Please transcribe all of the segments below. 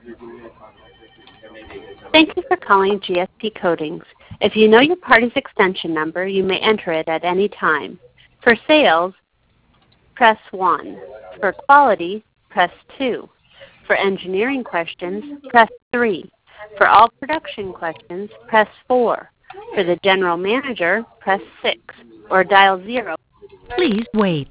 Thank you for calling GSP Coatings. If you know your party's extension number, you may enter it at any time. For sales, press 1. For quality, press 2. For engineering questions, press 3. For all production questions, press 4. For the general manager, press 6. Or dial 0. Please wait.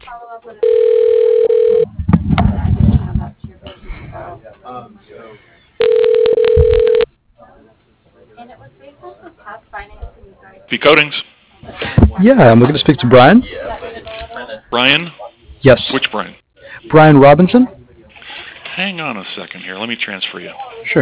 P Coatings. Yeah, I'm looking to speak to Brian. Brian? Yes. Which Brian? Brian Robinson? Hang on a second here. Let me transfer you. Sure.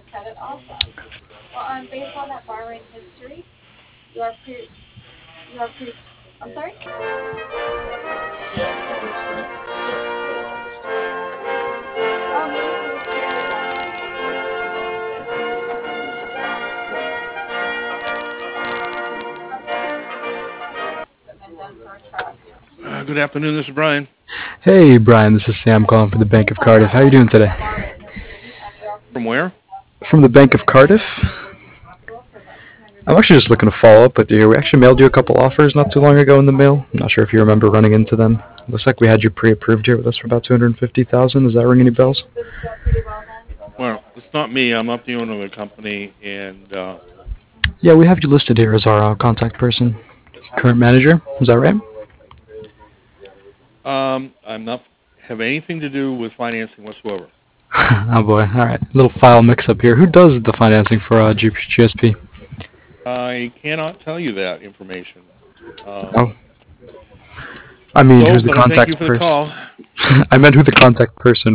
Good afternoon, this is Brian. Hey, Brian, this is Sam calling from the Bank of Cardiff. How are you doing today? From where? From the Bank of Cardiff. I'm actually just looking to follow up with you. We actually mailed you a couple offers not too long ago in the mail. I'm not sure if you remember running into them. Looks like we had you pre-approved here with us for about $250,000. Does that ring any bells? Well, it's not me. I'm not the owner of the company, and Yeah, we have you listed here as our contact person, current manager. Is that right? I'm not have anything to do with financing whatsoever. Oh boy, alright. Little file mix-up here. Who does the financing for GSP? I cannot tell you that information. Oh. I mean, who's the But I thank you contact for the person? call. I meant who the contact person